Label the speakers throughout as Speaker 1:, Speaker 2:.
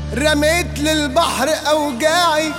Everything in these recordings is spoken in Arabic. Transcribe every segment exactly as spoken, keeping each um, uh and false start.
Speaker 1: رميت للبحر أوجاعي،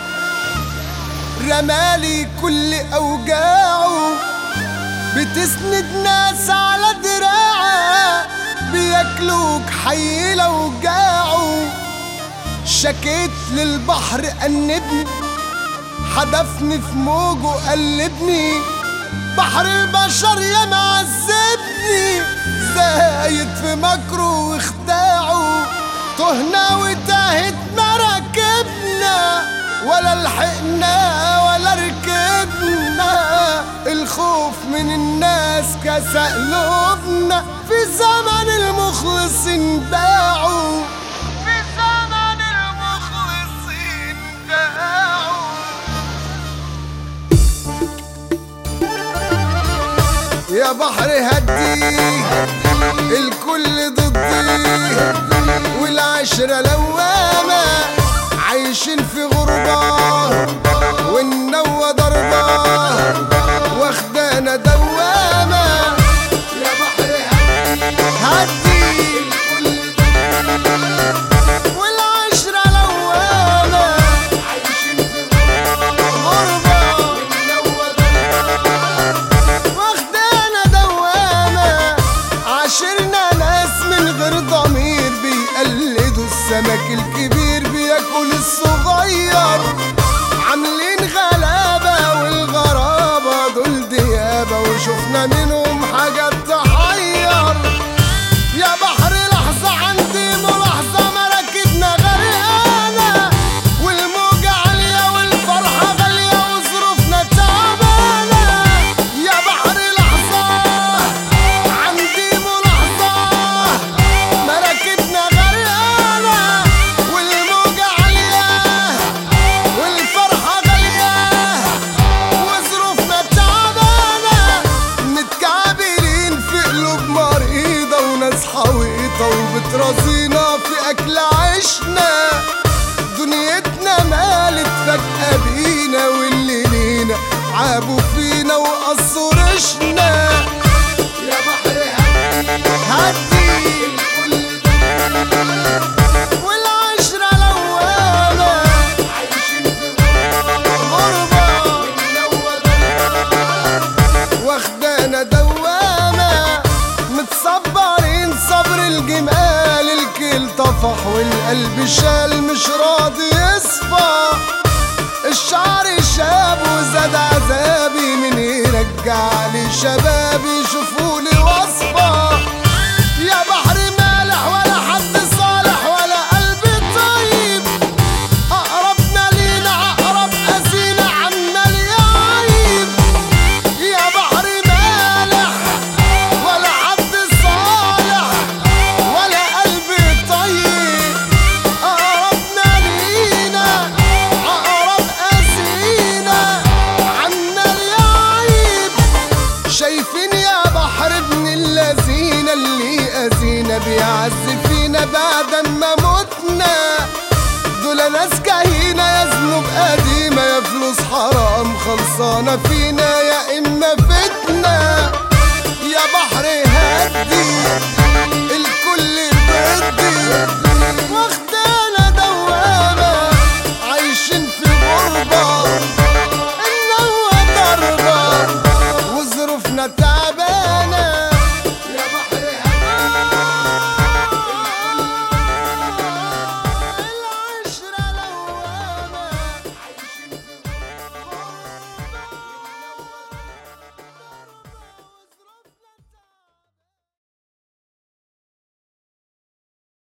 Speaker 1: رمالي كل أوجاعه. بتسند ناس على دراعه، بياكلوك حي لو جاعوا. شكيت للبحر أنبني، حدفني في موجه قلبني. بحر البشر يا معذبني، زايد في مكره واخداعه. تهنا وتاهت مراكبنا، ولا لحقنا ولا ركبنا. الخوف من الناس كسى قلوبنا، في زمن المخلصين باعوا. في زمن المخلصين باعوا. يا بحر هدي الكل ضدي، والعشرة لوامة عايشين في غربة، والنوى ضربة واخدانا دوامة. يا بحر هدي الكل ضدي، والعشرة لوامة عايشين في غربة، والنوى ضربة واخدانا دوامة. عاشرنا ناس من غير ضمير، بيقلدوا السمك الكبير بياكل الصغير. عاملين غلابة والغرابة دول ديابة، وشفنا منهم حاجات تحير. يا بحر لحظة عندي ملاحظة، مراكبنا غرقانة والموجة عالية والفرحة غالية وظروفنا تعبانة. يا بحر لحظة عندي ملاحظة، مراكبنا غرقانة والموجة عالية والفرحة غالية وظروفنا تعبانة. متكعبلين في قلوب مريضة، وناس حويطة وبترازينا في أكل عيشنا. دنيتنا مالت فجأة بينا، واللي لينا عابوا فينا وقصوا ريشنا. يا بحر هدي الكل ضدي، والعشرة لوامة عايشين في غربة، والنوى ضربة واخدانا دوامة. متصبرين صبر الجمال، الكل طفح والقلب شال مش راضي يصفى. الشعر شاب وزاد عذابي، من يرجع لي شبابي شوفولي وصفة. يا بحر مالح ولا حد صالح ولا قلب طيب، أقربنا لينا عقرب أذينا عمال يعيب. يا بحر مالح ولا حد صالح ولا قلب طيب، أقربنا لينا عقرب أذينا عمال يعيب. شايفين يا بحر ابن اللذين اللي أذينا، بيعز فينا بعد ما متنا. دول ناس كهينة يا ذنوب قديمة، يا فلوس حرام خلصانة فينا.